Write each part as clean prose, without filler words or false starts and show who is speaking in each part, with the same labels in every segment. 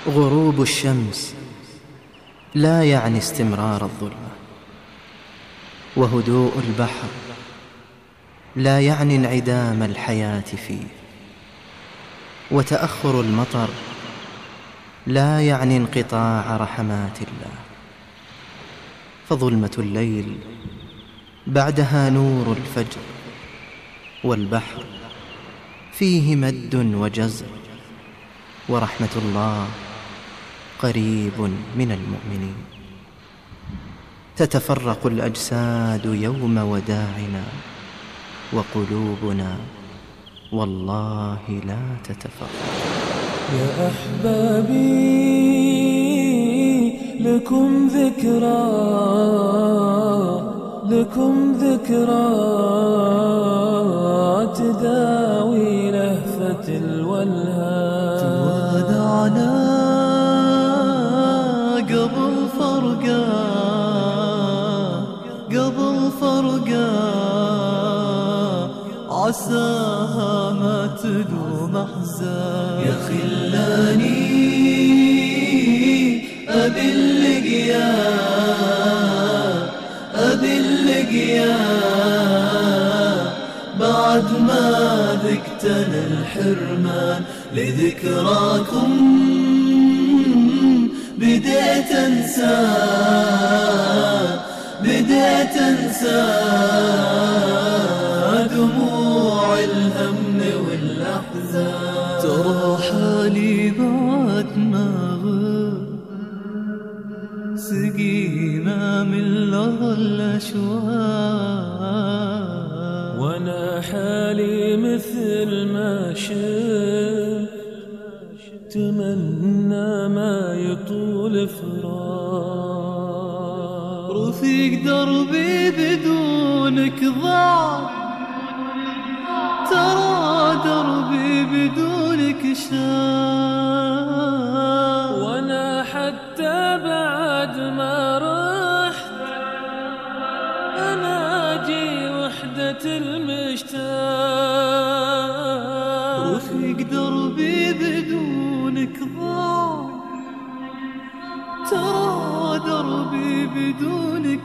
Speaker 1: غروب الشمس لا يعني استمرار الظلمة، وهدوء البحر لا يعني انعدام الحياة فيه، وتأخر المطر لا يعني انقطاع رحمات الله. فظلمة الليل بعدها نور الفجر، والبحر فيه مد وجزر، ورحمة الله قريب من المؤمنين. تتفرق الأجساد يوم وداعنا، وقلوبنا والله لا تتفرق.
Speaker 2: يا أحبابي لكم ذكرى تداوي لهفة الولهان.
Speaker 3: توادعنا قبل فرقة عساها ما تدوم أحزان.
Speaker 2: يا خلاني أبي اللقيا بعد ما ذقتنا الحرمان. لذكراكم بديت أنسى دموع الهم والأحزان.
Speaker 3: ترى حالي بعد ما غاب سقينا من لظى الأشواق،
Speaker 2: وانا حالي مثل ما شفت تمنى ما يطول فراق.
Speaker 3: رفيق دربي بدونك ضاع، ترى دربي بدونك شاق.
Speaker 2: وانا حتى بعد ما رحت اناجي وحدة المشتاق.
Speaker 3: رفيق دربي بدونك ضاع، ترى دربي بدونك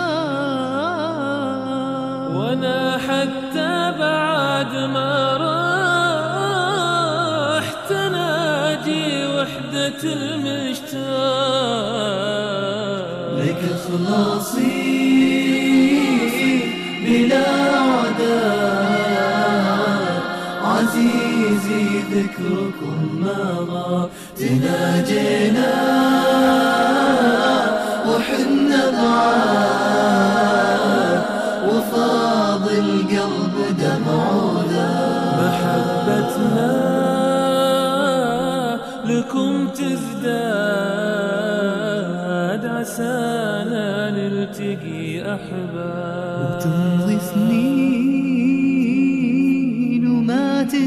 Speaker 3: شاق.
Speaker 2: وانا حتى بعد ما رحت اناجي وحدة المشتاق.
Speaker 3: لك خلاصي بلا عداء، عزيزي ذكركم ما غاب. تناجينا وحنا بعاد، وفاض القلب دمعونا.
Speaker 2: محبتنا لكم تزداد، عسانا نلتقي أحباب.
Speaker 3: وتمضي سنين وما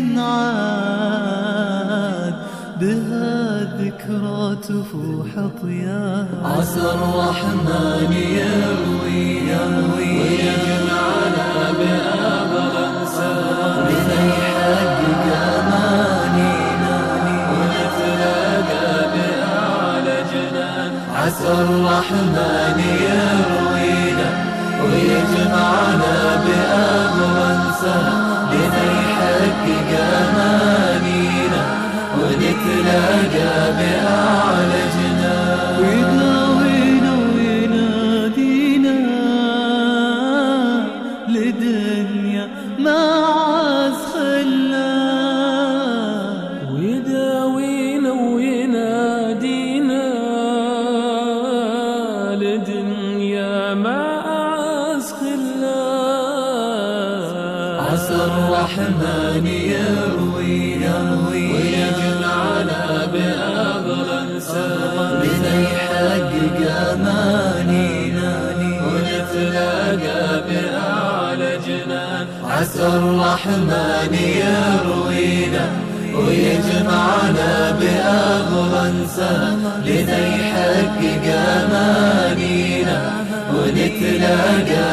Speaker 3: تنعاد، بها الذكرى تفوح طياب.
Speaker 2: عسى الرحمن يروينا ويجمعنا بأبغى سلام.
Speaker 3: لنحقق أمانينا
Speaker 2: ونتلاقى بأعلى جنان.
Speaker 3: عسى الرحمن يروينا
Speaker 2: ويجمعنا بأبغى سلام.
Speaker 3: لنحقق أمانينا
Speaker 2: ونتلاقى بأعلى جنان.
Speaker 3: ويداوينا وينادينا لدنيا ما عز خلان.
Speaker 2: ويداوينا وينادينا لدنيا ما أعز خلان.
Speaker 3: عسى الرحمن يروينا
Speaker 2: ويجمعنا بأغلى سلام.
Speaker 3: لنحقق أمانينا
Speaker 2: ونتلاقى بأعلى جنان.
Speaker 3: عسى الرحمن يروينا ويجمعنا بأغلى سلام. لنحقق أمانينا ونتلاقى